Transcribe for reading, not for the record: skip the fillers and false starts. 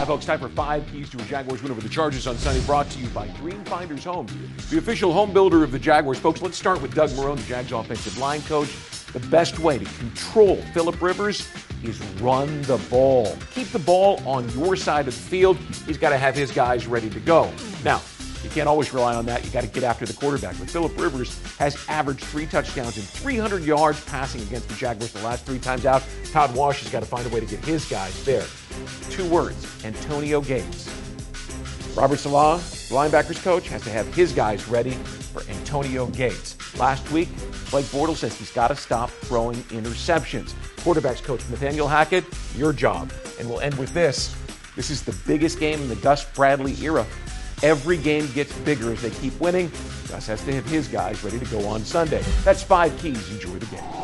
Hi, folks. Time for 5 keys to a Jaguars win over the Chargers on Sunday, brought to you by Green Finders Home, the official home builder of the Jaguars. Folks, let's start with Doug Marrone, the Jags offensive line coach. The best way to control Phillip Rivers is run the ball. Keep the ball on your side of the field. He's got to have his guys ready to go. Now, you can't always rely on that. You got to get after the quarterback. But Phillip Rivers has averaged 3 touchdowns and 300 yards passing against the Jaguars the last 3 times out. Todd Wash has got to find a way to get his guys there. 2 words: Antonio Gates. Robert Saleh, linebackers coach, has to have his guys ready for Antonio Gates. Last week, Blake Bortles says he's got to stop throwing interceptions. Quarterbacks coach Nathaniel Hackett, your job. And we'll end with this. This is the biggest game in the Gus Bradley era. Every game gets bigger as they keep winning. Gus has to have his guys ready to go on Sunday. That's 5 keys. Enjoy the game.